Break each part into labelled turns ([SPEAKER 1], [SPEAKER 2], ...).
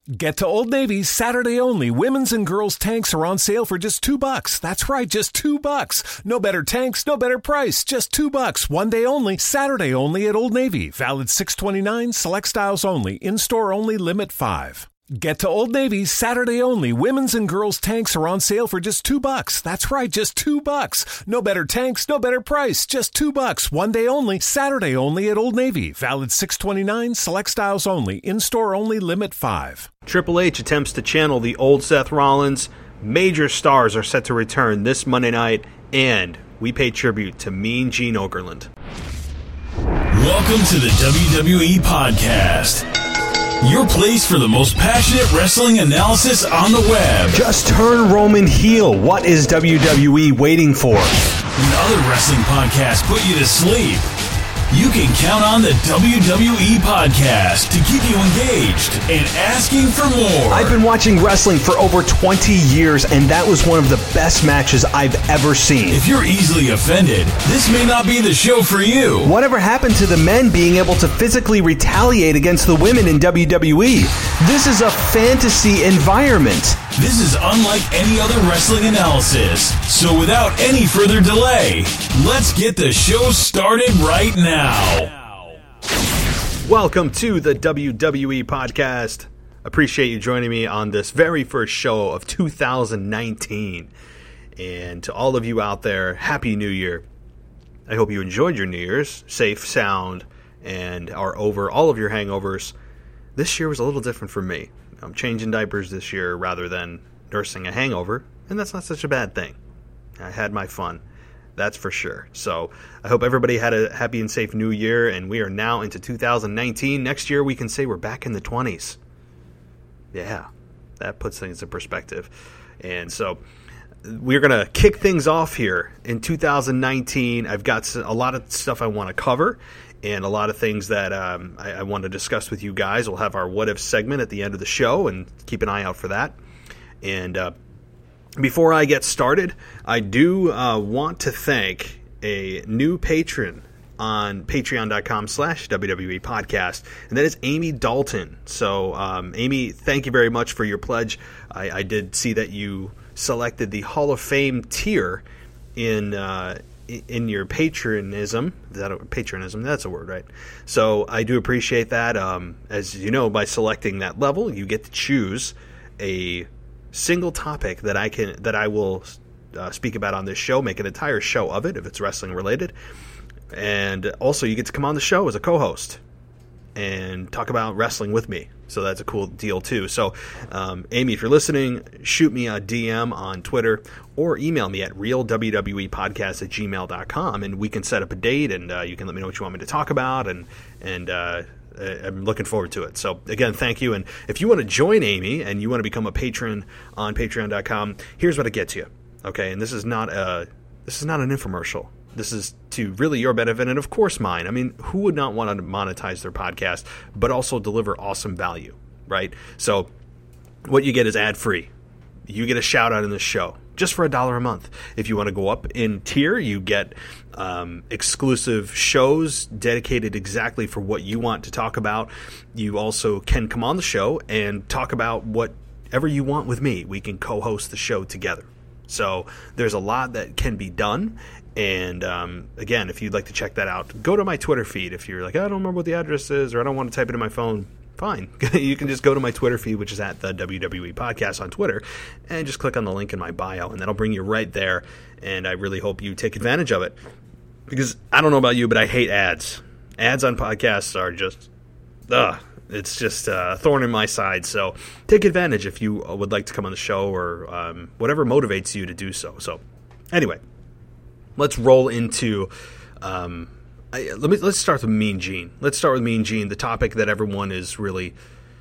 [SPEAKER 1] Get to Old Navy Saturday only. Women's and girls' tanks are on sale for just $2. That's right, just $2. No better tanks, no better price. Just $2. One day only, Saturday only at Old Navy. Valid 6/29, select styles only. In-store only, limit 5. Get to Old Navy Saturday only. Women's and girls' tanks are on sale for just $2. That's right, just $2. No better tanks, no better price. Just $2. One day only, Saturday only at Old Navy. Valid 6/29, select styles only. In-store only, limit 5.
[SPEAKER 2] Triple H attempts to channel the old Seth Rollins. Major stars are set to return this Monday night, and we pay tribute to Mean Gene Okerlund.
[SPEAKER 3] Welcome to the WWE Podcast, your place for the most passionate wrestling analysis on the web.
[SPEAKER 2] Just turn Roman heel. What is WWE waiting for?
[SPEAKER 3] When other wrestling podcasts put you to sleep, you can count on the WWE Podcast to keep you engaged and asking for more.
[SPEAKER 2] I've been watching wrestling for over 20 years, and that was one of the best matches I've ever seen.
[SPEAKER 3] If you're easily offended, this may not be the show for you.
[SPEAKER 2] Whatever happened to the men being able to physically retaliate against the women in WWE? This is a fantasy environment.
[SPEAKER 3] This is unlike any other wrestling analysis. So without any further delay, let's get the show started right now.
[SPEAKER 2] Welcome to the WWE Podcast. Appreciate you joining me on this very first show of 2019. And to all of you out there, Happy New Year. I hope you enjoyed your New Year's, safe, sound, and are over all of your hangovers. This year was a little different for me. I'm changing diapers this year rather than nursing a hangover, and that's not such a bad thing. I had my fun, that's for sure. So I hope everybody had a happy and safe new year, and we are now into 2019. Next year we can say we're back in the 20s. Yeah, that puts things in perspective. And so we're going to kick things off here in 2019. I've got a lot of stuff I want to cover, and a lot of things that I want to discuss with you guys. We'll have our What If segment at the end of the show, and keep an eye out for that. And before I get started, I do want to thank a new patron on patreon.com/WWE Podcast, and that is Amy Dalton. So, Amy, thank you very much for your pledge. I did see that you selected the Hall of Fame tier in your patronism. Patronism, that's a word, right? So I do appreciate that. As you know, by selecting that level, you get to choose a single topic that I will speak about on this show, make an entire show of it if it's wrestling related. And also you get to come on the show as a co-host and talk about wrestling with me. So that's a cool deal too. So, Amy, if you're listening, shoot me a DM on Twitter or email me at realwwepodcast@gmail.com, and we can set up a date, and you can let me know what you want me to talk about, and I'm looking forward to it. So again, thank you. And if you want to join Amy and you want to become a patron on patreon.com, here's what it gets you. Okay. And this is not an infomercial. This is to really your benefit, and of course mine. I mean, who would not want to monetize their podcast, but also deliver awesome value, right? So what you get is ad-free. You get a shout-out in this show, just for $1 a month. If you want to go up in tier, you get exclusive shows dedicated exactly for what you want to talk about. You also can come on the show and talk about whatever you want with me. We can co-host the show together. So there's a lot that can be done. And again, if you'd like to check that out, go to my Twitter feed. If you're like, I don't remember what the address is, or I don't want to type it in my phone, fine. You can just go to my Twitter feed, which is at the WWE Podcast on Twitter, and just click on the link in my bio, and that'll bring you right there. And I really hope you take advantage of it, because I don't know about you, but I hate ads. Ads on podcasts are just, it's just a thorn in my side. So take advantage if you would like to come on the show, or whatever motivates you to do so. So anyway, let's roll into let's start with Mean Gene. Let's start with Mean Gene, the topic that everyone is really,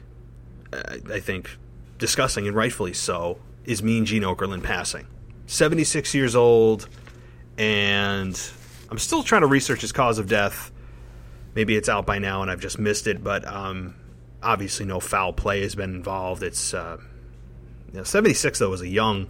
[SPEAKER 2] I think, discussing, and rightfully so, is Mean Gene Okerlund passing. 76 years old, and I'm still trying to research his cause of death. Maybe it's out by now and I've just missed it, but obviously no foul play has been involved. It's 76, though, was a young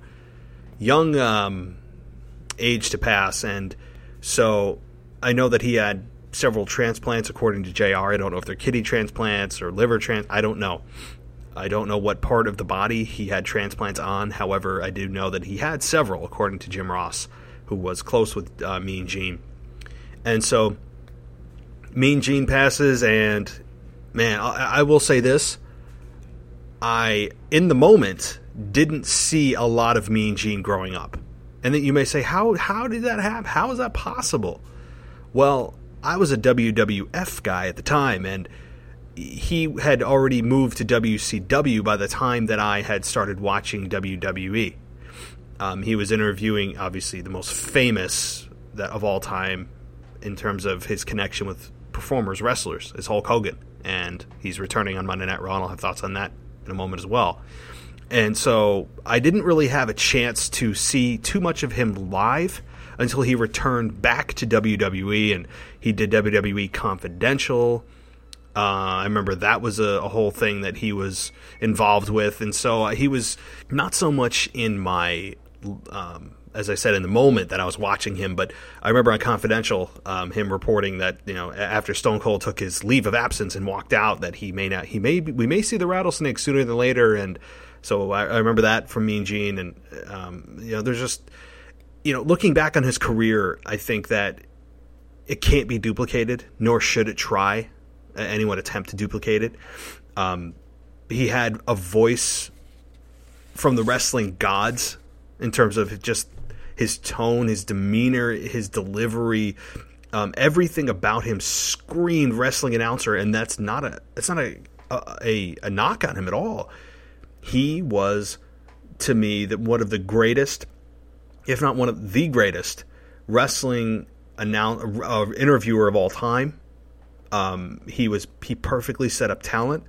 [SPEAKER 2] age to pass, and so I know that he had several transplants according to JR. I don't know if they're kidney transplants or liver I don't know. I don't know what part of the body he had transplants on. However, I do know that he had several, according to Jim Ross, who was close with Mean Gene. And so Mean Gene passes, and man, I will say this. I, in the moment, didn't see a lot of Mean Gene growing up. And then you may say, how did that happen? How is that possible? Well, I was a WWF guy at the time, and he had already moved to WCW by the time that I had started watching WWE. He was interviewing, obviously, the most famous of all time in terms of his connection with performers, wrestlers, is Hulk Hogan. And he's returning on Monday Night Raw, and I'll have thoughts on that in a moment as well. And so I didn't really have a chance to see too much of him live until he returned back to WWE, and he did WWE Confidential. I remember that was a whole thing that he was involved with, and so he was not so much in my, as I said, in the moment that I was watching him, but I remember on Confidential, him reporting that, you know, after Stone Cold took his leave of absence and walked out, that we may see the Rattlesnake sooner than later, and so I remember that from Mean Gene, and you know, there's just, you know, looking back on his career, I think that it can't be duplicated, nor should it try. Anyone attempt to duplicate it. He had a voice from the wrestling gods in terms of just his tone, his demeanor, his delivery, everything about him screamed wrestling announcer, and that's not a knock on him at all. He was, to me, one of the greatest, if not one of the greatest, wrestling interviewer of all time. He perfectly set up talent.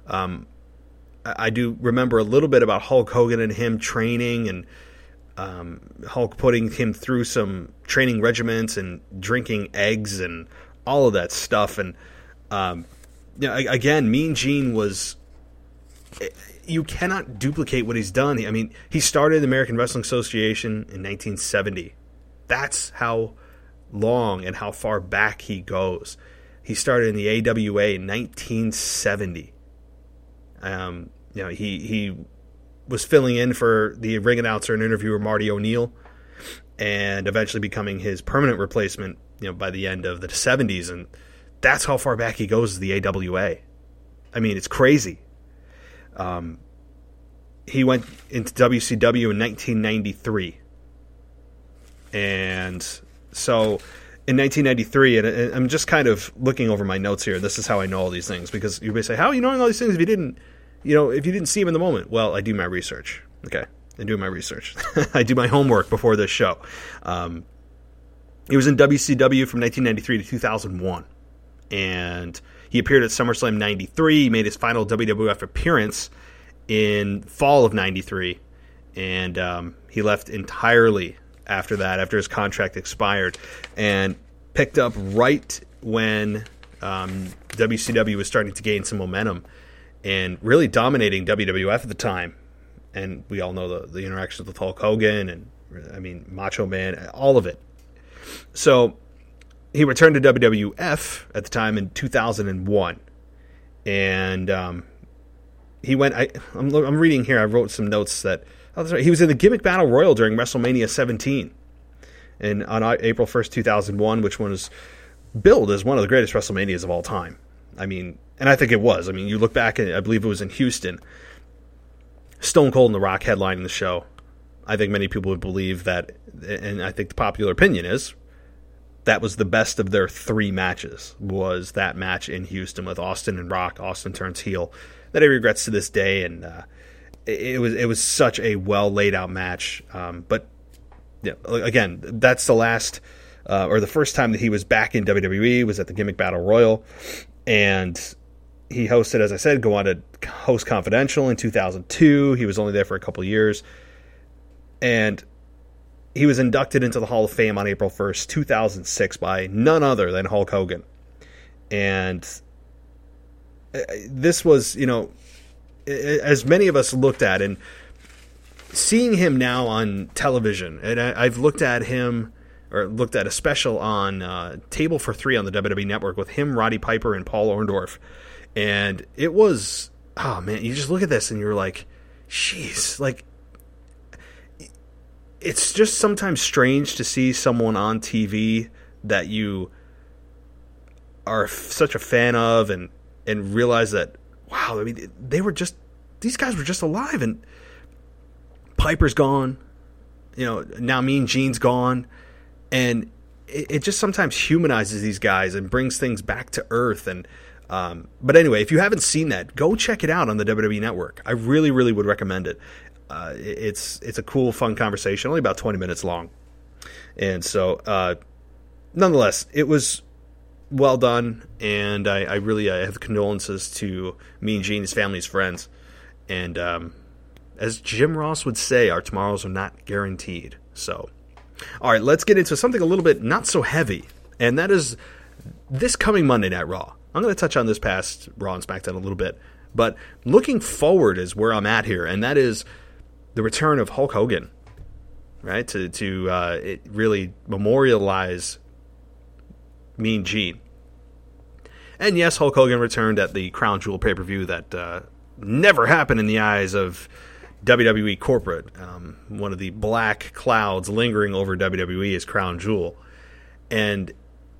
[SPEAKER 2] I do remember a little bit about Hulk Hogan and him training, and Hulk putting him through some training regimens and drinking eggs and all of that stuff. And you know, again, Mean Gene was. You cannot duplicate what he's done. I mean, he started the American Wrestling Association in 1970. That's how long and how far back he goes. He started in the AWA in 1970. You know, he was filling in for the ring announcer and interviewer Marty O'Neill, and eventually becoming his permanent replacement, you know, by the end of the 70s. And that's how far back he goes to the AWA. I mean, it's crazy. He went into WCW in 1993. And so in 1993, and I'm just kind of looking over my notes here. This is how I know all these things, because you may say, how are you knowing all these things if you didn't see them in the moment? Well, I do my research. Okay. I do my research. I do my homework before this show. He was in WCW from 1993 to 2001. And he appeared at SummerSlam 93. He made his final WWF appearance in fall of 93. And he left entirely after that, after his contract expired, and picked up right when WCW was starting to gain some momentum and really dominating WWF at the time. And we all know the interactions with Hulk Hogan and, I mean, Macho Man, all of it. So he returned to WWF at the time in 2001. And he went, I'm reading here, I wrote some notes that, that's right, he was in the Gimmick Battle Royal during WrestleMania 17. And on April 1st, 2001, which was billed as one of the greatest WrestleManias of all time. I mean, and I think it was. I mean, you look back, and I believe it was in Houston. Stone Cold and The Rock headlining the show. I think many people would believe that, and I think the popular opinion is, that was the best of their three matches, was that match in Houston with Austin and Rock. Austin turns heel. That he regrets to this day, and it was such a well laid out match. But yeah, again, that's the last or the first time that he was back in WWE was at the Gimmick Battle Royal, and he hosted, as I said, go on to host Confidential in 2002. He was only there for a couple years, and he was inducted into the Hall of Fame on April 1st, 2006 by none other than Hulk Hogan. And this was, you know, as many of us looked at, and seeing him now on television, and I've looked at him, or looked at a special on Table for Three on the WWE Network with him, Roddy Piper, and Paul Orndorff, and it was oh man, you just look at this and you're like, jeez, like, it's just sometimes strange to see someone on TV that you are such a fan of and realize that, wow, I mean, these guys were just alive, and Piper's gone, now Mean Gene's gone, and it just sometimes humanizes these guys and brings things back to earth. And but anyway, if you haven't seen that, go check it out on the WWE Network. I really, really would recommend it. It's a cool, fun conversation, only about 20 minutes long. And so, nonetheless, it was well done, and I really have condolences to Mean Gene, his family, his friends. And as Jim Ross would say, our tomorrows are not guaranteed. So, all right, let's get into something a little bit not so heavy, and that is this coming Monday Night Raw. I'm going to touch on this past Raw and SmackDown a little bit, but looking forward is where I'm at here, and that is the return of Hulk Hogan, right? To really memorialize Mean Gene. And yes, Hulk Hogan returned at the Crown Jewel pay-per-view that never happened in the eyes of WWE corporate. One of the black clouds lingering over WWE is Crown Jewel. And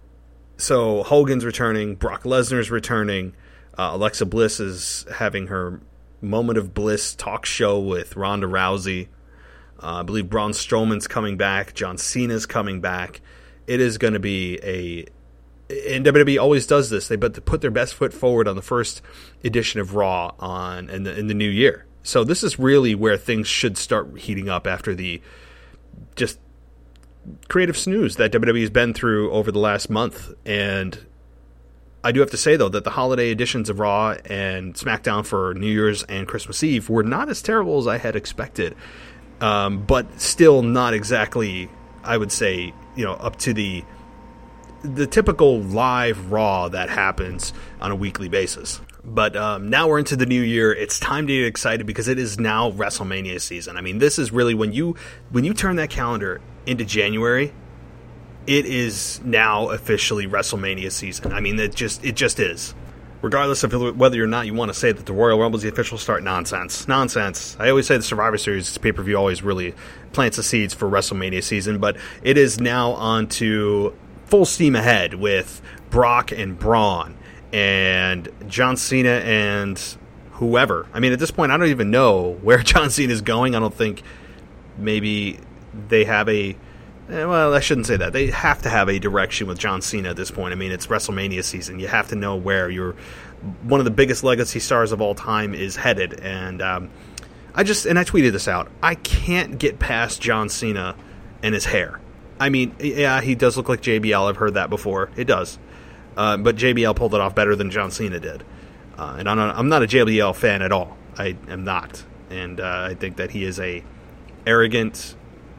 [SPEAKER 2] so Hogan's returning, Brock Lesnar's returning, Alexa Bliss is having her Moment of Bliss talk show with Ronda Rousey. I believe Braun Strowman's coming back, John Cena's coming back. It is going to be and WWE always does this. They put their best foot forward on the first edition of Raw in the new year. So this is really where things should start heating up after the just creative snooze that WWE has been through over the last month. And I do have to say, though, that the holiday editions of Raw and SmackDown for New Year's and Christmas Eve were not as terrible as I had expected, but still not exactly, I would say, up to the typical live Raw that happens on a weekly basis. But now we're into the new year. It's time to get excited because it is now WrestleMania season. I mean, this is really when you turn that calendar into January, it is now officially WrestleMania season. I mean, it just is. Regardless of whether or not you want to say that the Royal Rumble is the official start, nonsense. I always say the Survivor Series pay-per-view always really plants the seeds for WrestleMania season, but it is now on to full steam ahead with Brock and Braun and John Cena and whoever. I mean, at this point, I don't even know where John Cena is going. I don't think maybe they have well, I shouldn't say that. They have to have a direction with John Cena at this point. I mean, it's WrestleMania season. You have to know where one of the biggest legacy stars of all time is headed. And I tweeted this out. I can't get past John Cena and his hair. I mean, yeah, he does look like JBL. I've heard that before. It does. But JBL pulled it off better than John Cena did. And I'm not a JBL fan at all. I am not. And I think that he is a arrogant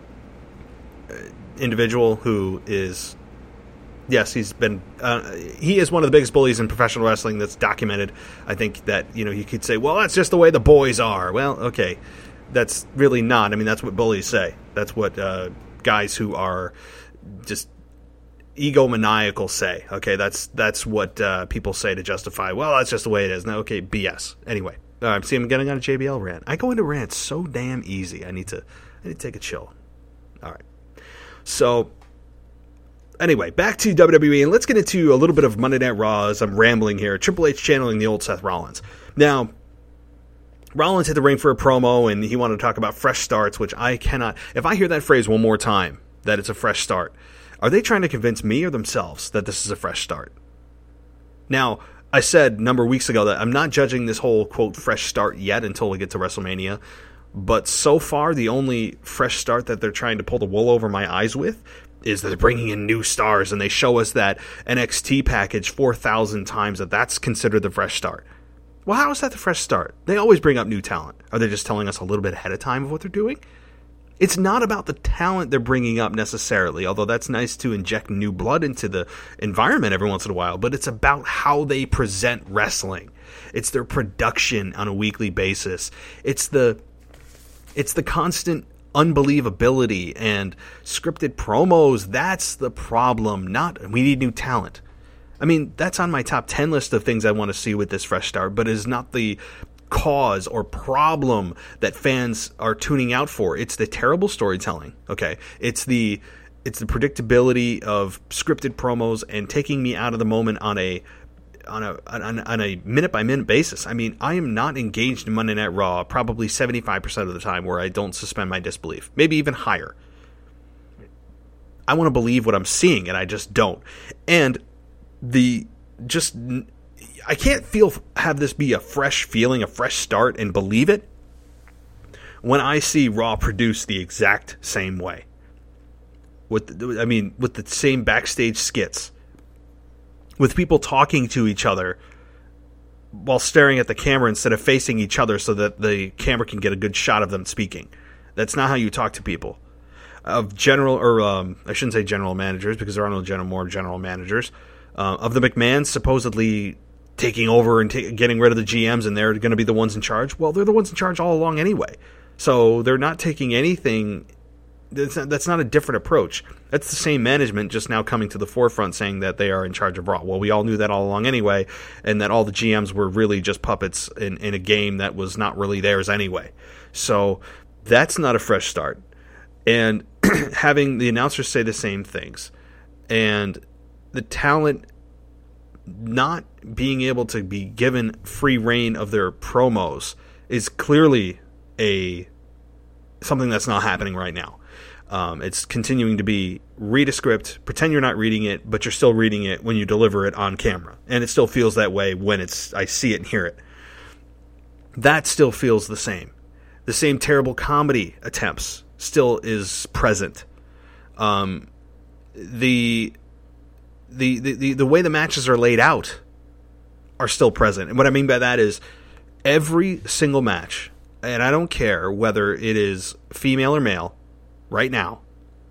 [SPEAKER 2] individual who is, yes, he is one of the biggest bullies in professional wrestling that's documented. I think that, you could say, well, that's just the way the boys are. Well, okay. That's really not. I mean, that's what bullies say. That's what guys who are just egomaniacal say. Okay, that's what people say to justify, well, that's just the way it is. Now, okay, BS. Anyway, see, I'm getting on a JBL rant. I go into rants so damn easy. I need to take a chill. All right. So, anyway, back to WWE, and let's get into a little bit of Monday Night Raw as I'm rambling here. Triple H channeling the old Seth Rollins. Now, Rollins hit the ring for a promo, and he wanted to talk about fresh starts, which I cannot. If I hear that phrase one more time, that it's a fresh start, are they trying to convince me or themselves that this is a fresh start? Now, I said a number of weeks ago that I'm not judging this whole, quote, fresh start yet until we get to WrestleMania, but so far the only fresh start that they're trying to pull the wool over my eyes with is that they're bringing in new stars, and they show us that NXT package 4,000 times that's considered the fresh start. Well, how is that the fresh start? They always bring up new talent. Are they just telling us a little bit ahead of time of what they're doing? It's not about the talent they're bringing up necessarily, although that's nice to inject new blood into the environment every once in a while, but it's about how they present wrestling. It's their production on a weekly basis. It's the constant unbelievability and scripted promos. That's the problem, not we need new talent. I mean, that's on my top 10 list of things I want to see with this fresh start, but it is not the cause or problem that fans are tuning out for. It's the terrible storytelling. Okay, it's the predictability of scripted promos and taking me out of the moment on a minute by minute basis. I mean, I am not engaged in Monday Night Raw probably 75% of the time where I don't suspend my disbelief, maybe even higher. I want to believe what I'm seeing, and I just don't. And I can't have this be a fresh feeling, a fresh start, and believe it when I see Raw produced the exact same way. With the same backstage skits, with people talking to each other while staring at the camera instead of facing each other so that the camera can get a good shot of them speaking. That's not how you talk to people. I shouldn't say general managers, because there are no more general managers. Of the McMahons supposedly taking over and getting rid of the GMs, and they're going to be the ones in charge. Well, they're the ones in charge all along anyway. So they're not taking anything. That's not a different approach. That's the same management, just now coming to the forefront saying that they are in charge of Raw. Well, we all knew that all along anyway, and that all the GMs were really just puppets in a game that was not really theirs anyway. So that's not a fresh start. And having the announcers say the same things, and the talent not being able to be given free reign of their promos is clearly something that's not happening right now. It's continuing to be read a script, pretend you're not reading it, but you're still reading it when you deliver it on camera. And it still feels that way when I see it and hear it. That still feels the same. The same terrible comedy attempts still is present. The way the matches are laid out are still present. And what I mean by that is every single match, and I don't care whether it is female or male, right now,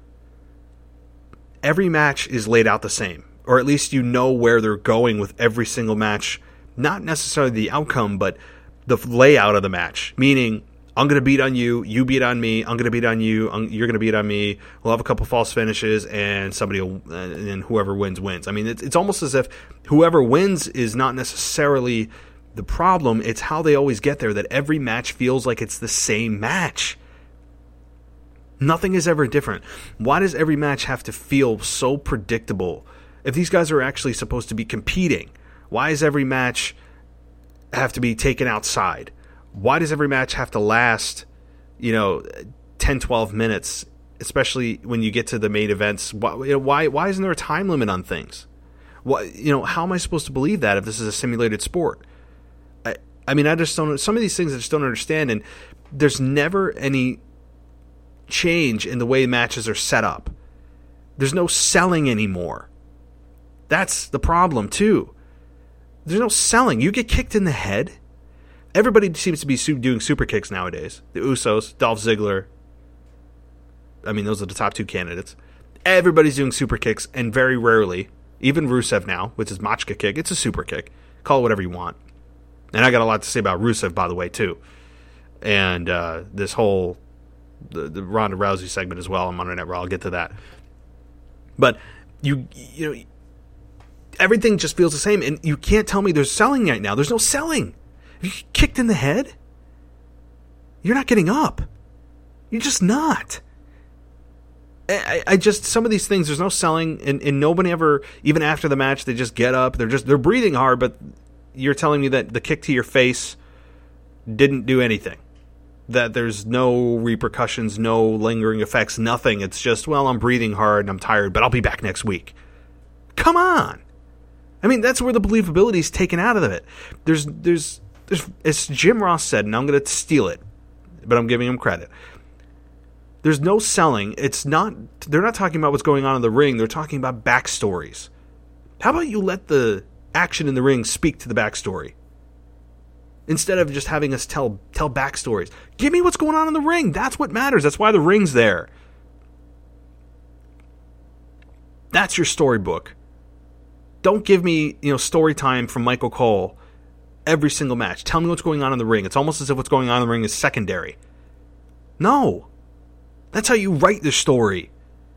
[SPEAKER 2] every match is laid out the same. Or at least you know where they're going with every single match. Not necessarily the outcome, but the layout of the match. Meaning, I'm going to beat on you, you beat on me, I'm going to beat on you, you're going to beat on me, we'll have a couple false finishes, and and whoever wins. I mean, it's almost as if whoever wins is not necessarily the problem, it's how they always get there, that every match feels like it's the same match. Nothing is ever different. Why does every match have to feel so predictable? If these guys are actually supposed to be competing, why does every match have to be taken outside? Why does every match have to last, 10, 12 minutes, especially when you get to the main events? Why isn't there a time limit on things? How am I supposed to believe that if this is a simulated sport? I just don't. Some of these things I just don't understand, and there's never any change in the way matches are set up. There's no selling anymore. That's the problem too. There's no selling. You get kicked in the head. Everybody seems to be doing super kicks nowadays. The Usos, Dolph Ziggler. Those are the top two candidates. Everybody's doing super kicks, and very rarely, even Rusev now, which is Machka kick, it's a super kick. Call it whatever you want. And I got a lot to say about Rusev, by the way, too. And this whole the Ronda Rousey segment as well on Monday Night Raw. I'll get to that. But everything just feels the same, and you can't tell me there's selling right now. There's no selling. If you get kicked in the head, you're not getting up. You're just not. Some of these things, there's no selling, and nobody ever, even after the match, they just get up. They're breathing hard, but you're telling me that the kick to your face didn't do anything. That there's no repercussions, no lingering effects, nothing. It's just, I'm breathing hard and I'm tired, but I'll be back next week. Come on. That's where the believability is taken out of it. There's as Jim Ross said, and I'm going to steal it, but I'm giving him credit. There's no selling. They're not talking about what's going on in the ring. They're talking about backstories. How about you let the action in the ring speak to the backstory? Instead of just having us tell backstories. Give me what's going on in the ring. That's what matters. That's why the ring's there. That's your storybook. Don't give me, story time from Michael Cole every single match. Tell me what's going on in the ring. It's almost as if what's going on in the ring is secondary. No. That's how you write the story.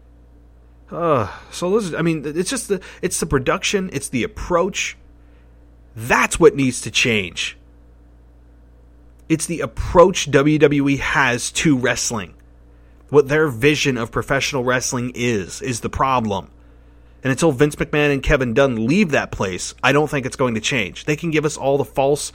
[SPEAKER 2] So listen, it's the production, it's the approach. That's what needs to change. It's the approach WWE has to wrestling. What their vision of professional wrestling is the problem. And until Vince McMahon and Kevin Dunn leave that place, I don't think it's going to change. They can give us all the fresh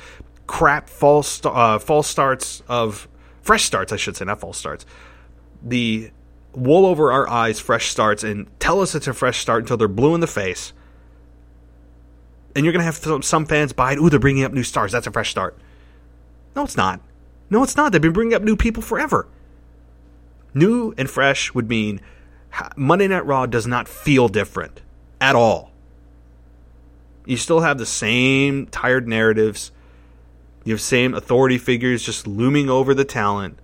[SPEAKER 2] starts, I should say, not false starts. The wool over our eyes fresh starts and tell us it's a fresh start until they're blue in the face. And you're going to have some fans buy it. Ooh, they're bringing up new stars. That's a fresh start. No, it's not. No, it's not. They've been bringing up new people forever. New and fresh would mean Monday Night Raw does not feel different at all. You still have the same tired narratives. You have same authority figures just looming over the talent.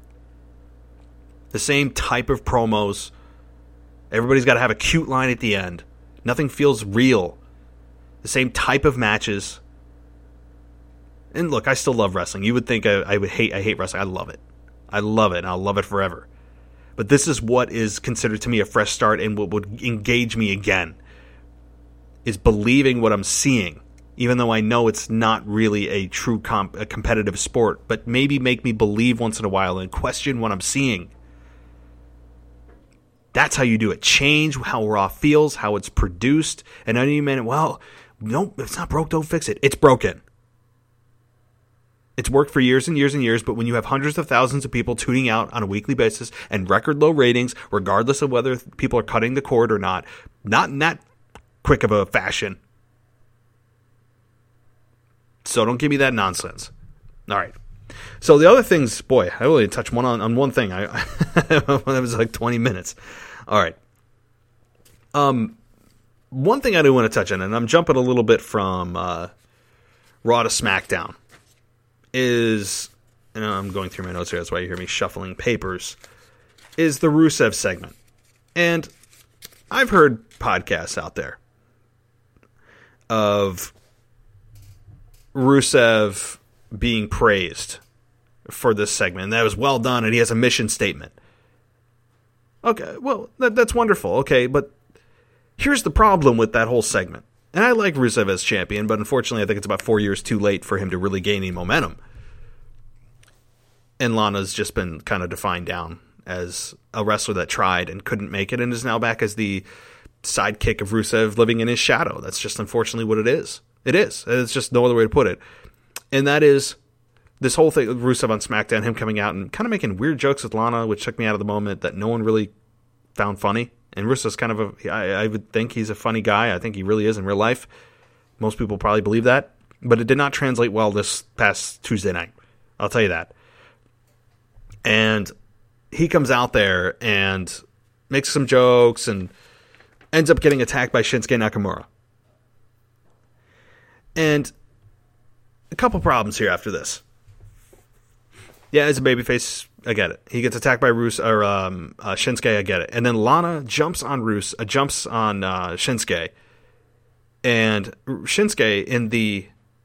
[SPEAKER 2] The same type of promos. Everybody's got to have a cute line at the end. Nothing feels real. The same type of matches. And look, I still love wrestling. You would think I hate wrestling. I love it. I love it, and I'll love it forever. But this is what is considered to me a fresh start, and what would engage me again is believing what I'm seeing, even though I know it's not really a true a competitive sport, but maybe make me believe once in a while and question what I'm seeing. That's how you do it. Change how Raw feels, how it's produced, and I know you meant, well, no, it's not broke, don't fix it. It's broken. It's worked for years and years and years, but when you have hundreds of thousands of people tuning out on a weekly basis and record low ratings, regardless of whether people are cutting the cord or not in that quick of a fashion. So don't give me that nonsense. All right. So the other things, boy, I only touched on one thing. That was like 20 minutes. All right. One thing I do want to touch on, and I'm jumping a little bit from Raw to SmackDown, is, and I'm going through my notes here, that's why you hear me shuffling papers, is the Rusev segment. And I've heard podcasts out there of Rusev being praised for this segment. And that was well done, and he has a mission statement. Okay, well, that's wonderful. Okay, but here's the problem with that whole segment. And I like Rusev as champion, but unfortunately I think it's about 4 years too late for him to really gain any momentum. And Lana's just been kind of defined down as a wrestler that tried and couldn't make it and is now back as the sidekick of Rusev living in his shadow. That's just unfortunately what it is. It is. It's just no other way to put it. And that is this whole thing with Rusev on SmackDown, him coming out and kind of making weird jokes with Lana, which took me out of the moment that no one really found funny. And Rusev's kind of I would think he's a funny guy. I think he really is in real life. Most people probably believe that. But it did not translate well this past Tuesday night. I'll tell you that. And he comes out there and makes some jokes and ends up getting attacked by Shinsuke Nakamura. And a couple problems here after this. Yeah, as a babyface, I get it. He gets attacked by Shinsuke, I get it. And then Lana jumps on Shinsuke. And Shinsuke in the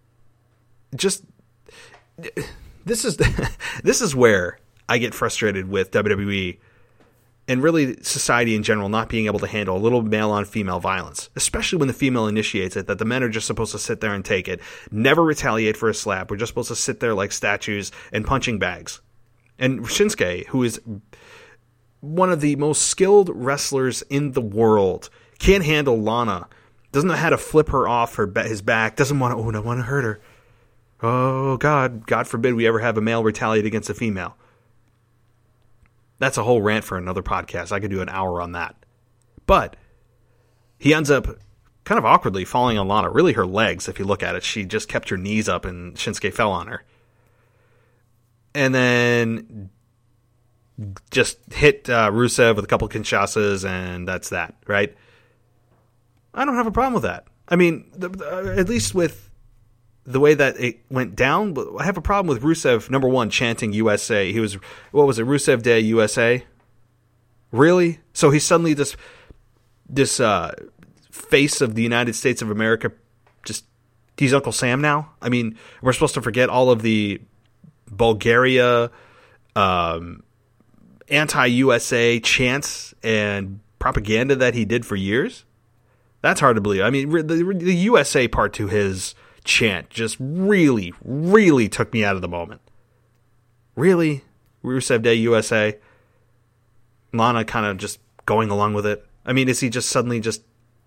[SPEAKER 2] this is where I get frustrated with WWE and really society in general not being able to handle a little male-on-female violence, especially when the female initiates it, that the men are just supposed to sit there and take it, never retaliate for a slap. We're just supposed to sit there like statues and punching bags. And Shinsuke, who is one of the most skilled wrestlers in the world, can't handle Lana, doesn't know how to flip her off his back, doesn't want to hurt her. Oh, God forbid we ever have a male retaliate against a female. That's a whole rant for another podcast. I could do an hour on that. But he ends up kind of awkwardly falling on Lana. Really her legs, if you look at it. She just kept her knees up and Shinsuke fell on her. And then just hit Rusev with a couple Kinshasas, and that's that, right? I don't have a problem with that. I mean, at least with the way that it went down, but I have a problem with Rusev, number one, chanting USA. He was, what was it, Rusev Day USA? Really? So he's suddenly this face of the United States of America, just, he's Uncle Sam now? I mean, we're supposed to forget all of the Bulgaria, anti-USA chants and propaganda that he did for years? That's hard to believe. I mean, the USA part to his chant just really, really took me out of the moment. Really? Rusev Day USA? Lana kind of just going along with it? I mean, is he just suddenly just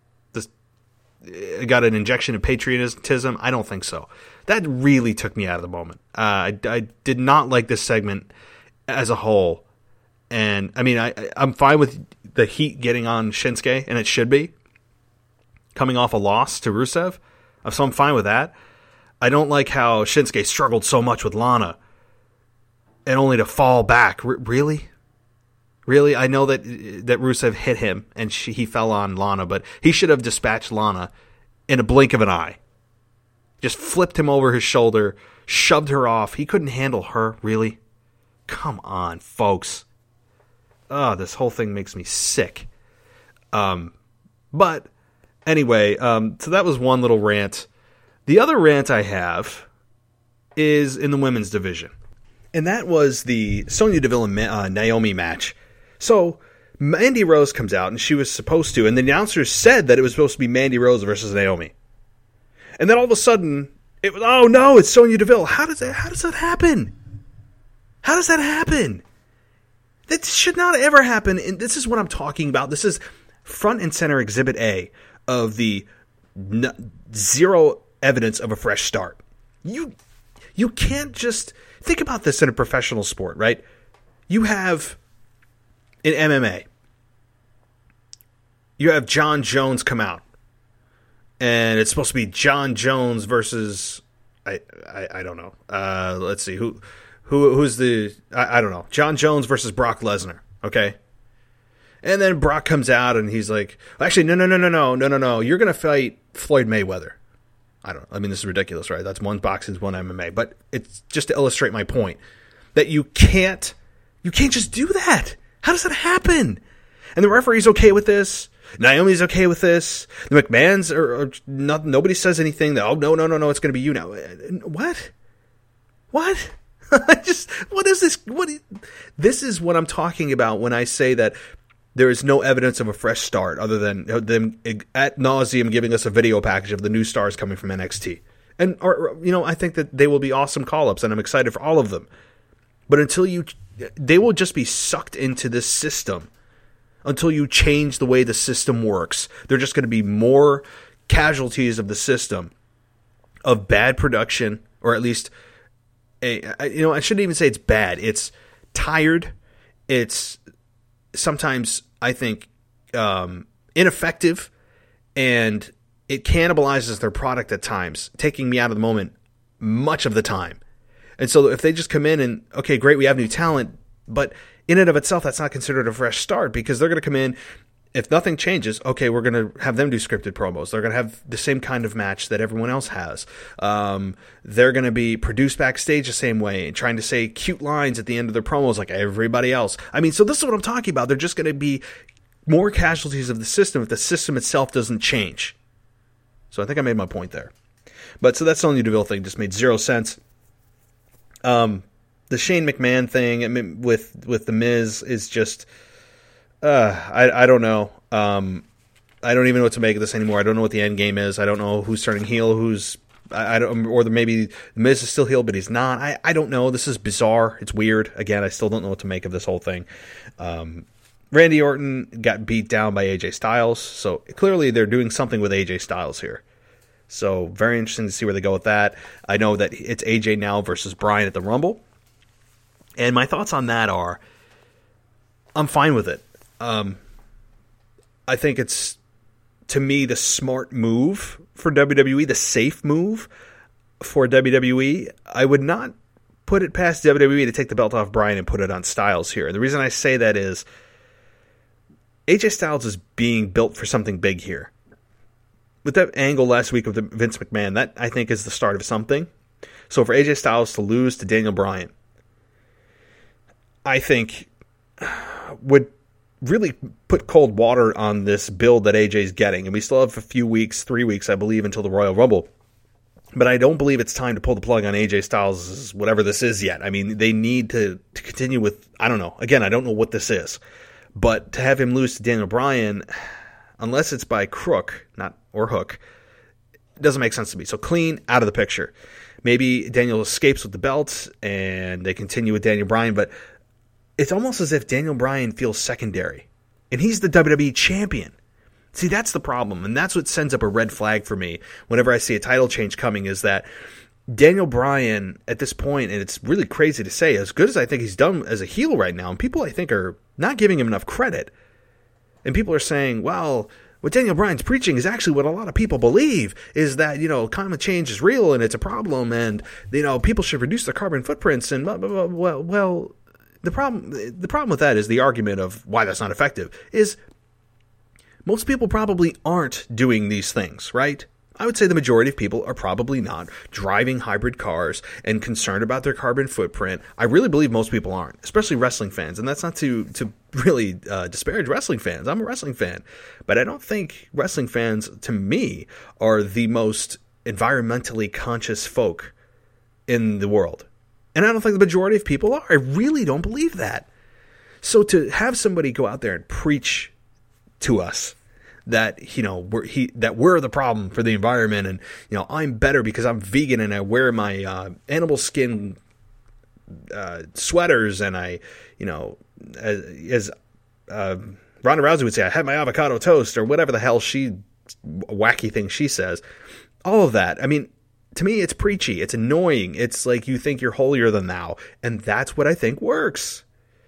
[SPEAKER 2] got an injection of patriotism? I don't think so. That really took me out of the moment. I did not like this segment as a whole. And, I mean, I'm fine with the heat getting on Shinsuke, and it should be, coming off a loss to Rusev. So I'm fine with that. I don't like how Shinsuke struggled so much with Lana, and only to fall back. Really? Really? I know that Rusev hit him, and he fell on Lana, but he should have dispatched Lana in a blink of an eye. Just flipped him over his shoulder, shoved her off. He couldn't handle her, really? Come on, folks. Oh, this whole thing makes me sick. But anyway, so that was one little rant. The other rant I have is in the women's division. And that was the Sonya Deville and Naomi match. So Mandy Rose comes out, and she was supposed to, and the announcers said that it was supposed to be Mandy Rose versus Naomi. And then all of a sudden, it was, oh no, it's Sonya Deville. How does that happen? How does that happen? That should not ever happen. And this is what I'm talking about. This is front and center Exhibit A of the zero evidence of a fresh start. You can't just think about this in a professional sport, right? You have in MMA, you have John Jones come out, and it's supposed to be John Jones versus I don't know. Let's see who's the I don't know. John Jones versus Brock Lesnar. Okay. And then Brock comes out and he's like, actually, no. You're gonna fight Floyd Mayweather. I don't know. I mean, this is ridiculous, right? That's one boxing, one MMA. But it's just to illustrate my point that you can't just do that. How does that happen? And the referee's okay with this. Naomi's okay with this. The McMahons are not. Nobody says anything. That, oh no, it's going to be you now. What? What is this? This is what I'm talking about when I say that there is no evidence of a fresh start other than them ad nauseum giving us a video package of the new stars coming from NXT. And, I think that they will be awesome call-ups, and I'm excited for all of them. But they will just be sucked into this system until you change the way the system works. They're just going to be more casualties of the system, of bad production, or at least, I shouldn't even say it's bad. It's tired. It's sometimes, I think, ineffective, and it cannibalizes their product at times, taking me out of the moment much of the time. And so if they just come in and, okay, great, we have new talent, but in and of itself, that's not considered a fresh start, because they're going to come in, if nothing changes, okay, we're going to have them do scripted promos. They're going to have the same kind of match that everyone else has. They're going to be produced backstage the same way, and trying to say cute lines at the end of their promos like everybody else. I mean, so this is what I'm talking about. They're just going to be more casualties of the system if the system itself doesn't change. So I think I made my point there. But so that Sonya Deville thing just made zero sense. The Shane McMahon thing, I mean, with The Miz is just, I don't know. I don't even know what to make of this anymore. I don't know what the end game is. I don't know who's turning heel, maybe The Miz is still heel, but he's not. I don't know. This is bizarre. It's weird. Again, I still don't know what to make of this whole thing. Randy Orton got beat down by AJ Styles, so clearly they're doing something with AJ Styles here. So very interesting to see where they go with that. I know that it's AJ now versus Bryan at the Rumble. And my thoughts on that are, I'm fine with it. I think it's, to me, the smart move for WWE, the safe move for WWE. I would not put it past WWE to take the belt off Bryan and put it on Styles here. And the reason I say that is AJ Styles is being built for something big here. With that angle last week with Vince McMahon, that I think is the start of something. So for AJ Styles to lose to Daniel Bryan, I think would really put cold water on this build that AJ's getting. And we still have a few weeks, 3 weeks, I believe, until the Royal Rumble. But I don't believe it's time to pull the plug on AJ Styles' whatever this is yet. I mean, they need to continue with, I don't know. Again, I don't know what this is. But to have him lose to Daniel Bryan, unless it's by crook, or hook, It doesn't make sense to me. So clean, out of the picture. Maybe Daniel escapes with the belt and they continue with Daniel Bryan, but it's almost as if Daniel Bryan feels secondary. And he's the WWE champion. See, that's the problem, and that's what sends up a red flag for me whenever I see a title change coming, is that Daniel Bryan, at this point, and it's really crazy to say, as good as I think he's done as a heel right now, and people I think are not giving him enough credit, and people are saying, well, what Daniel Bryan's preaching is actually what a lot of people believe, is that, climate change is real and it's a problem, and, people should reduce their carbon footprints, and blah, blah, blah. Well, the problem with that is the argument of why that's not effective is most people probably aren't doing these things, right? I would say the majority of people are probably not driving hybrid cars and concerned about their carbon footprint. I really believe most people aren't, especially wrestling fans. And that's not to really disparage wrestling fans. I'm a wrestling fan. But I don't think wrestling fans, to me, are the most environmentally conscious folk in the world. And I don't think the majority of people are. I really don't believe that. So to have somebody go out there and preach to us that we're the problem for the environment, and I'm better because I'm vegan and I wear my animal skin sweaters, and I as Ronda Rousey would say, I had my avocado toast, or whatever the hell wacky thing she says. All of that. I mean, to me, it's preachy. It's annoying. It's like you think you're holier than thou, and that's what I think works.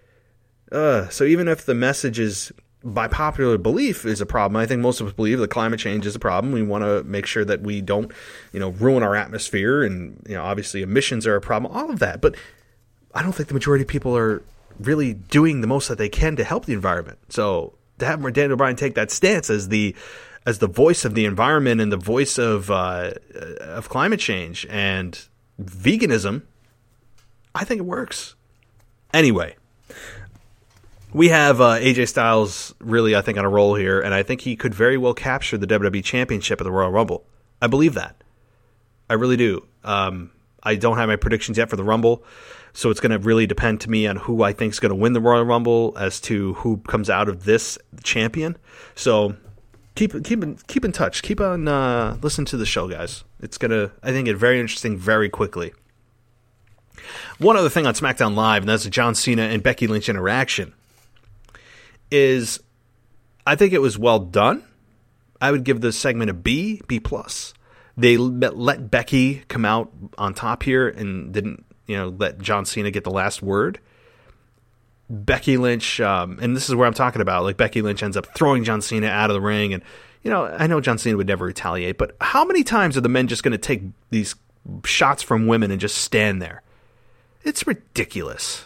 [SPEAKER 2] So even if the message is, by popular belief, is a problem, I think most of us believe that climate change is a problem. We want to make sure that we don't, ruin our atmosphere, and obviously emissions are a problem. All of that, but I don't think the majority of people are really doing the most that they can to help the environment. So to have Daniel Bryan take that stance as the voice of the environment and the voice of climate change and veganism, I think it works. Anyway, we have AJ Styles really, I think, on a roll here, and I think he could very well capture the WWE Championship at the Royal Rumble. I believe that. I really do. I don't have my predictions yet for the Rumble, so it's going to really depend to me on who I think is going to win the Royal Rumble as to who comes out of this champion. So keep in touch. Keep on listening to the show, guys. It's going to, I think, get very interesting very quickly. One other thing on SmackDown Live, and that's the John Cena and Becky Lynch interaction, is I think it was well done. I would give this segment a B+. They let Becky come out on top here and didn't, let John Cena get the last word. Becky Lynch, and this is where I'm talking about, like Becky Lynch ends up throwing John Cena out of the ring, and I know John Cena would never retaliate, but how many times are the men just going to take these shots from women and just stand there? It's ridiculous.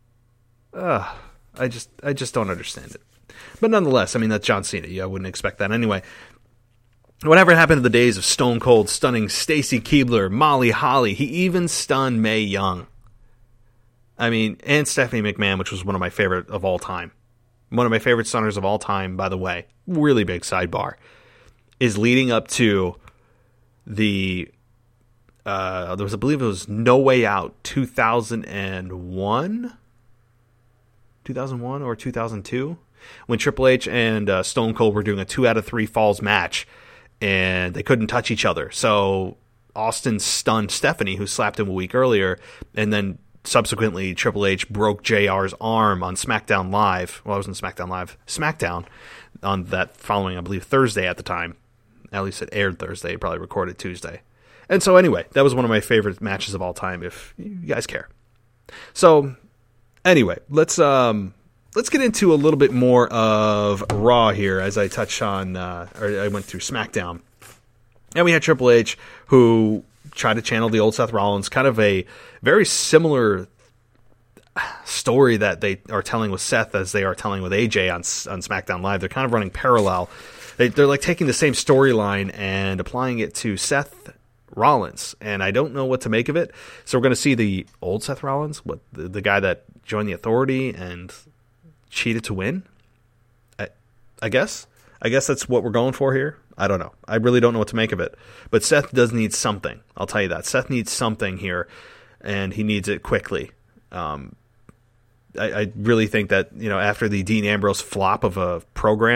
[SPEAKER 2] I just don't understand it. But nonetheless, I mean, that's John Cena. I wouldn't expect that anyway. Whatever happened to the days of Stone Cold stunning Stacy Keibler, Molly Holly? He even stunned Mae Young. I mean, and Stephanie McMahon, which was one of my favorite of all time. One of my favorite stunners of all time, by the way. Really big sidebar. Is leading up to the I believe it was No Way Out 2001 or 2002, when Triple H and Stone Cold were doing a 2 out of 3 falls match, and they couldn't touch each other. So Austin stunned Stephanie, who slapped him a week earlier, and then subsequently Triple H broke JR's arm on SmackDown Live. Well, it wasn't SmackDown Live. SmackDown on that following, I believe, Thursday at the time. At least it aired Thursday. It probably recorded Tuesday. And so anyway, that was one of my favorite matches of all time, if you guys care. So anyway, let's get into a little bit more of Raw here as I touch on, or I went through SmackDown. And we had Triple H, who tried to channel the old Seth Rollins, kind of a very similar story that they are telling with Seth as they are telling with AJ on SmackDown Live. They're kind of running parallel. They're like taking the same storyline and applying it to Seth Rollins, and I don't know what to make of it. So we're going to see the old Seth Rollins, the guy that joined the Authority and cheated to win. I guess that's what we're going for here. I don't know. I really don't know what to make of it. But Seth does need something. I'll tell you that. Seth needs something here, and he needs it quickly. I really think that after the Dean Ambrose flop of a program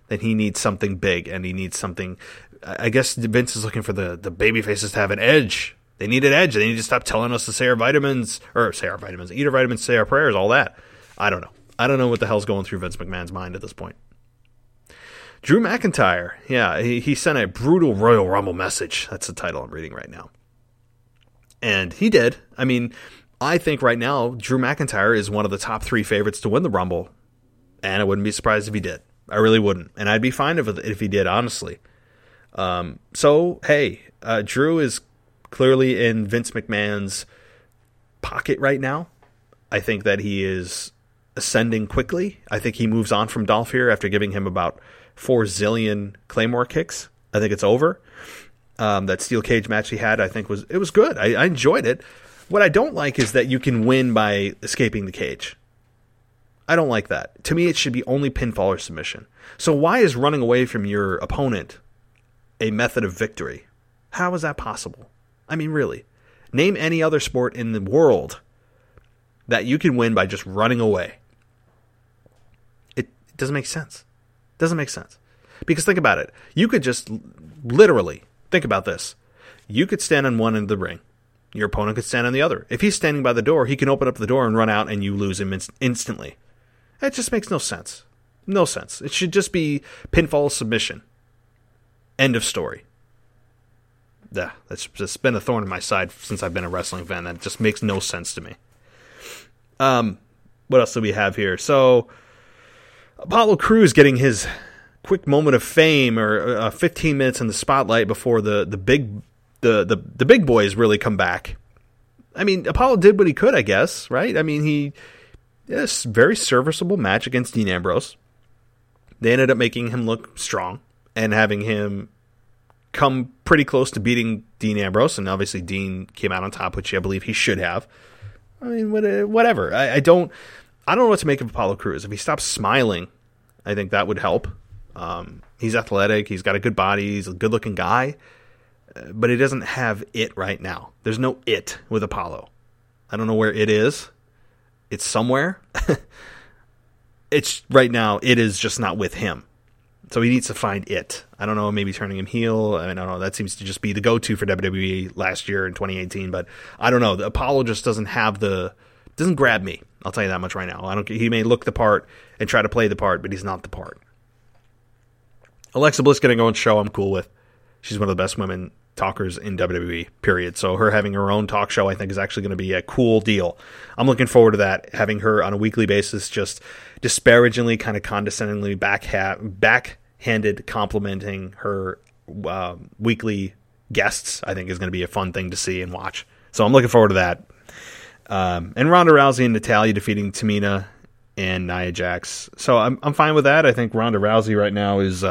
[SPEAKER 2] then he needs something big, and he needs something. I guess Vince is looking for the baby faces to have an edge. They need an edge. They need to stop telling us to say our vitamins, eat our vitamins, say our prayers, all that. I don't know. I don't know what the hell's going through Vince McMahon's mind at this point. Drew McIntyre, yeah, he sent a brutal Royal Rumble message. That's the title I'm reading right now. And he did. I mean, I think right now Drew McIntyre is one of the top 3 favorites to win the Rumble. And I wouldn't be surprised if he did. I really wouldn't. And I'd be fine if he did, honestly. So, hey, Drew is clearly in Vince McMahon's pocket right now. I think that he is ascending quickly. I think he moves on from Dolph here after giving him about 4 zillion Claymore kicks. I think it's over. That steel cage match he had, I think was good. I enjoyed it. What I don't like is that you can win by escaping the cage. I don't like that. To me, it should be only pinfall or submission. So why is running away from your opponent a method of victory? How is that possible? I mean, really. Name any other sport in the world that you can win by just running away. It doesn't make sense. It doesn't make sense. Because think about it. You could just literally, think about this. You could stand on one end of the ring. Your opponent could stand on the other. If he's standing by the door, he can open up the door and run out and you lose him instantly. That just makes no sense. No sense. It should just be pinfall submission. End of story. Yeah, that's just been a thorn in my side since I've been a wrestling fan. That just makes no sense to me. What else do we have here? So, Apollo Crews getting his quick moment of fame, or 15 minutes in the spotlight before the big boys really come back. I mean, Apollo did what he could, I guess, right? I mean, yes, very serviceable match against Dean Ambrose. They ended up making him look strong and having him come pretty close to beating Dean Ambrose, and obviously Dean came out on top, which I believe he should have. I mean, whatever. I don't know what to make of Apollo Crews. If he stops smiling, I think that would help. He's athletic. He's got a good body. He's a good-looking guy. But he doesn't have it right now. There's no it with Apollo. I don't know where it is. It's somewhere. It's right now, it is just not with him. So he needs to find it. I don't know, maybe turning him heel. I don't know. That seems to just be the go-to for WWE last year in 2018. But I don't know. The Apollo just doesn't grab me. I'll tell you that much right now. He may look the part and try to play the part, but he's not the part. Alexa Bliss getting her own show, I'm cool with. She's one of the best women talkers in WWE, period. So her having her own talk show, I think, is actually going to be a cool deal. I'm looking forward to that, having her on a weekly basis just disparagingly, kind of condescendingly backhanded complimenting her weekly guests, I think is going to be a fun thing to see and watch. So I'm looking forward to that. And Ronda Rousey and Natalya defeating Tamina and Nia Jax. So I'm fine with that. I think Ronda Rousey right now is...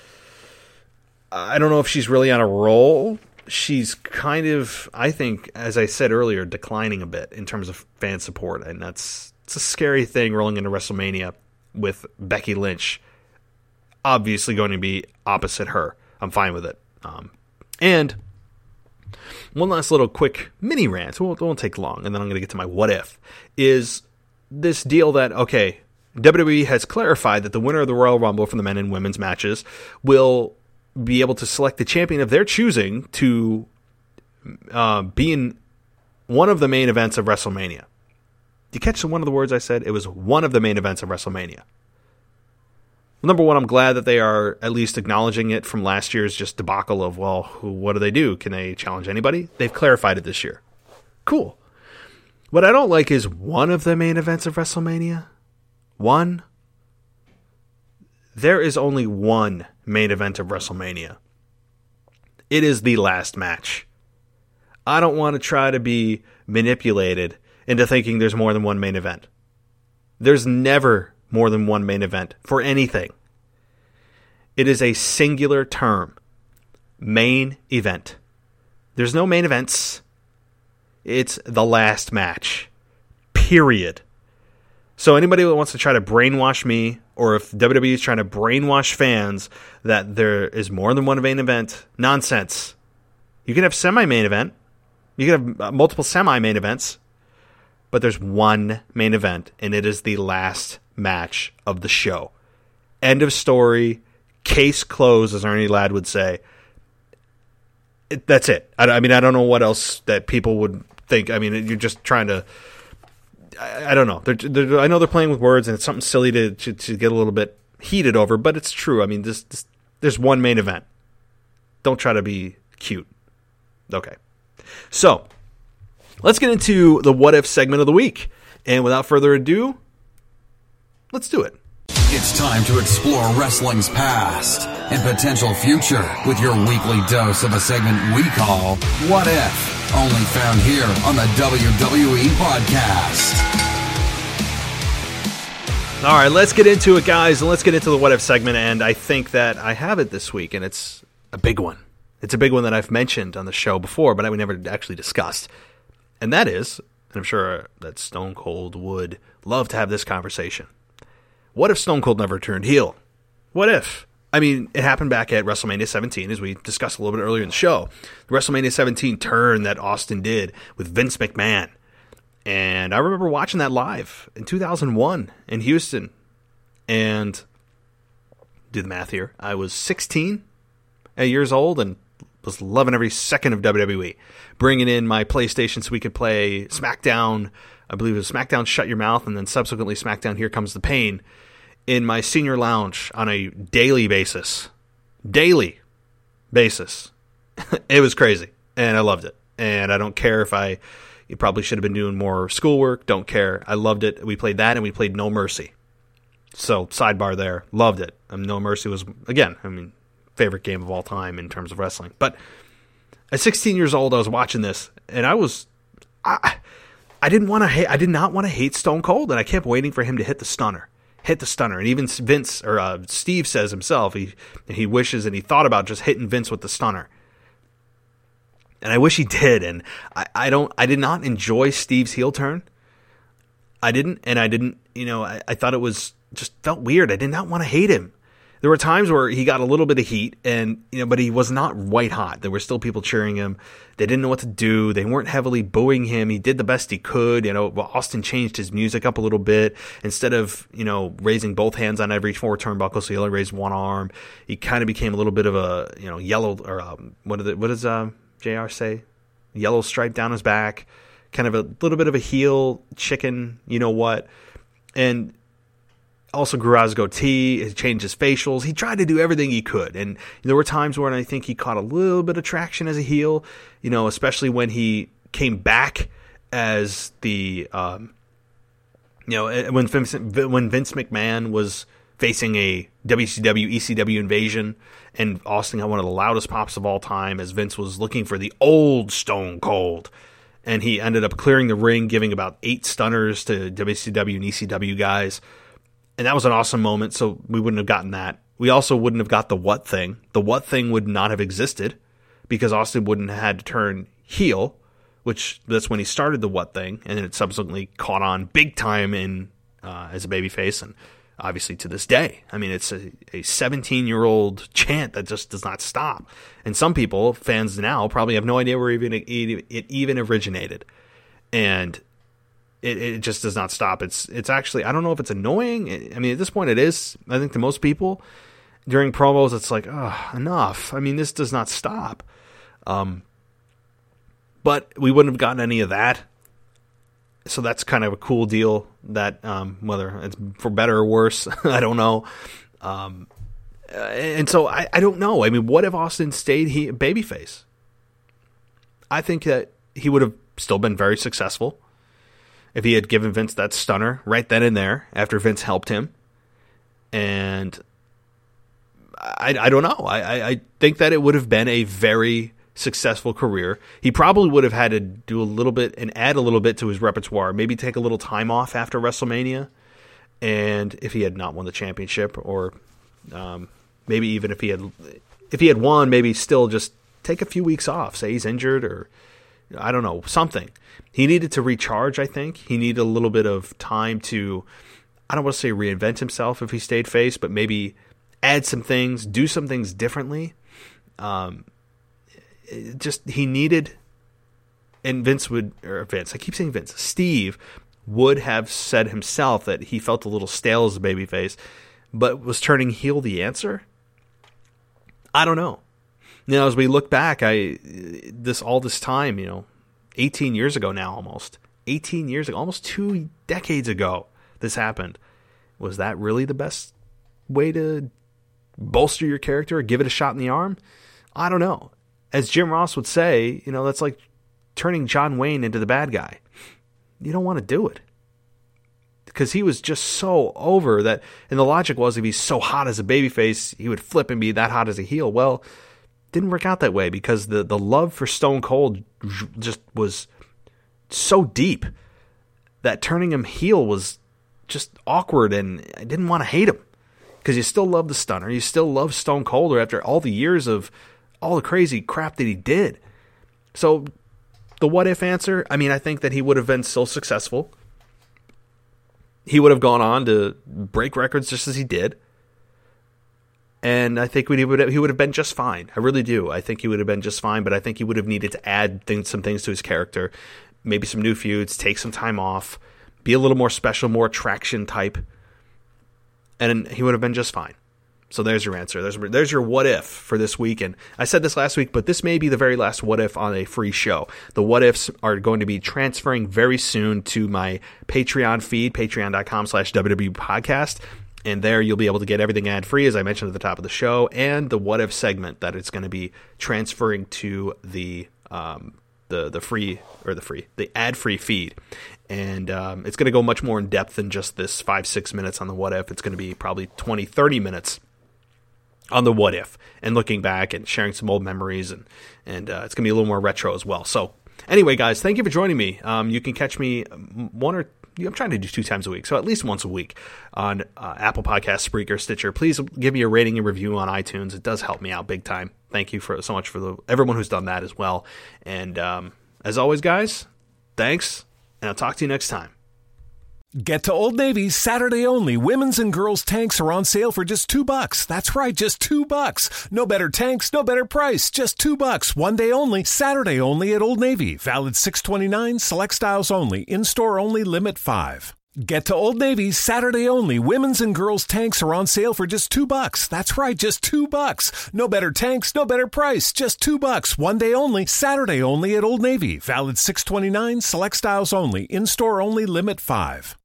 [SPEAKER 2] I don't know if she's really on a roll. She's kind of, I think, as I said earlier, declining a bit in terms of fan support. And it's a scary thing rolling into WrestleMania with Becky Lynch obviously going to be opposite her. I'm fine with it. And one last little quick mini rant. It won't take long, and then I'm going to get to my what if. Is this deal that, okay, WWE has clarified that the winner of the Royal Rumble from the men and women's matches will be able to select the champion of their choosing to be in one of the main events of WrestleMania. Did you catch one of the words I said? It was one of the main events of WrestleMania. Well, number one, I'm glad that they are at least acknowledging it from last year's just debacle of, well, what do? Can they challenge anybody? They've clarified it this year. Cool. What I don't like is one of the main events of WrestleMania. One. There is only one main event of WrestleMania. It is the last match. I don't want to try to be manipulated into thinking there's more than one main event. There's never more than one main event for anything. It is a singular term. Main event. There's no main events. It's the last match. Period. So anybody that wants to try to brainwash me, or if WWE is trying to brainwash fans that there is more than one main event, nonsense. You can have semi-main event. You can have multiple semi-main events. But there's one main event, and it is the last match of the show. End of story. case closed, as Ernie Ladd would say. That's it. I mean, I don't know what else that people would think. I mean, you're just trying to. I don't know. I know they're playing with words, and it's something silly to get a little bit heated over, but it's true. I mean, there's one main event. Don't try to be cute. Okay. So, let's get into the What If segment of the week. And without further ado, let's do it.
[SPEAKER 4] It's time to explore wrestling's past and potential future with your weekly dose of a segment we call What If? Only found here on the WWE Podcast.
[SPEAKER 2] All right, let's get into it, guys, and let's get into the What If segment. And I think that I have it this week, and it's a big one. It's a big one that I've mentioned on the show before, but we never actually discussed. And that is, and I'm sure that Stone Cold would love to have this conversation. What if Stone Cold never turned heel? What if? I mean, it happened back at WrestleMania 17, as we discussed a little bit earlier in the show. The WrestleMania 17 turn that Austin did with Vince McMahon. And I remember watching that live in 2001 in Houston. And do the math here. I was 16 years old and was loving every second of WWE. Bringing in my PlayStation so we could play SmackDown. I believe it was SmackDown Shut Your Mouth, and then subsequently SmackDown Here Comes the Pain in my senior lounge on a daily basis. Daily basis. It was crazy, and I loved it. And I don't care if you probably should have been doing more schoolwork. Don't care. I loved it. We played that, and we played No Mercy. So, sidebar there. Loved it. No Mercy was, again, favorite game of all time in terms of wrestling. But at 16 years old, I was watching this, and I did not want to hate Stone Cold, and I kept waiting for him to hit the stunner. And even Vince, or Steve says himself, he wishes and he thought about just hitting Vince with the stunner. And I wish he did, and I did not enjoy Steve's heel turn. I didn't, I thought it was, just felt weird. I did not want to hate him. There were times where he got a little bit of heat, and but he was not white hot. There were still people cheering him. They didn't know what to do. They weren't heavily booing him. He did the best he could. Austin changed his music up a little bit. Instead of raising both hands on every 4 turnbuckles, so he only raised one arm. He kind of became a little bit of a yellow, or what does JR say? Yellow stripe down his back. Kind of a little bit of a heel chicken. You know what? And also grew out his goatee, he changed his facials. He tried to do everything he could. And there were times when I think he caught a little bit of traction as a heel, especially when he came back as the, when Vince McMahon was facing a WCW, ECW invasion, and Austin had one of the loudest pops of all time as Vince was looking for the old Stone Cold. And he ended up clearing the ring, giving about 8 stunners to WCW and ECW guys. And that was an awesome moment, so we wouldn't have gotten that. We also wouldn't have got the What Thing. The What Thing would not have existed because Austin wouldn't have had to turn heel, which that's when he started the What Thing, and then it subsequently caught on big time as a babyface, and obviously to this day. It's a 17-year-old chant that just does not stop. And some people, fans now, probably have no idea where it even originated. And it just does not stop. It's actually, I don't know if it's annoying. At this point it is. I think to most people during promos, it's like, enough. This does not stop. But we wouldn't have gotten any of that. So that's kind of a cool deal that, whether it's for better or worse, I don't know. And so I don't know. What if Austin stayed babyface? I think that he would have still been very successful if he had given Vince that stunner right then and there after Vince helped him. And I don't know. I think that it would have been a very successful career. He probably would have had to do a little bit and add a little bit to his repertoire. Maybe take a little time off after WrestleMania. And if he had not won the championship, or maybe even if he had won, maybe still just take a few weeks off. Say he's injured, or I don't know, something. He needed to recharge, I think. He needed a little bit of time to, I don't want to say reinvent himself if he stayed face, but maybe add some things, do some things differently. He needed, and Steve would have said himself that he felt a little stale as a babyface, but was turning heel the answer? I don't know. As we look back, all this time, 18 years ago now, almost 18 years ago, almost 2 decades ago, this happened. Was that really the best way to bolster your character or give it a shot in the arm? I don't know. As Jim Ross would say, that's like turning John Wayne into the bad guy. You don't want to do it. Because he was just so over that, and the logic was if he's so hot as a babyface, he would flip and be that hot as a heel. Well, didn't work out that way because the love for Stone Cold just was so deep that turning him heel was just awkward, and I didn't want to hate him because you still love the Stunner. You still love Stone Cold after all the years of all the crazy crap that he did. So the what if answer, I think that he would have been so successful. He would have gone on to break records just as he did. And I think he would have been just fine. I really do. I think he would have been just fine, but I think he would have needed to add some things to his character. Maybe some new feuds, take some time off, be a little more special, more attraction type. And he would have been just fine. So there's your answer. There's your what if for this week. And I said this last week, but this may be the very last what if on a free show. The what ifs are going to be transferring very soon to my Patreon feed, patreon.com/WWE podcast. And there you'll be able to get everything ad free, as I mentioned at the top of the show, and the what if segment that it's going to be transferring to the ad free feed. And it's going to go much more in depth than just this 5-6 minutes on the what if. It's going to be probably 20-30 minutes on the what if, and looking back and sharing some old memories, and it's going to be a little more retro as well. So anyway, guys, thank you for joining me. You can catch me I'm trying to do 2 times a week, so at least once a week on Apple Podcasts, Spreaker, Stitcher. Please give me a rating and review on iTunes. It does help me out big time. Thank you so much for everyone who's done that as well. And as always, guys, thanks, and I'll talk to you next time.
[SPEAKER 1] Get to Old Navy's Saturday only women's and girls tanks are on sale for just $2. That's right, just $2. No better tanks, no better price. Just $2. One day only, Saturday only at Old Navy. Valid 6/29, select styles only. In-store only, limit 5. Get to Old Navy's Saturday only women's and girls tanks are on sale for just $2. That's right, just $2. No better tanks, no better price. Just $2. One day only, Saturday only at Old Navy. Valid 6/29, select styles only. In-store only, limit 5.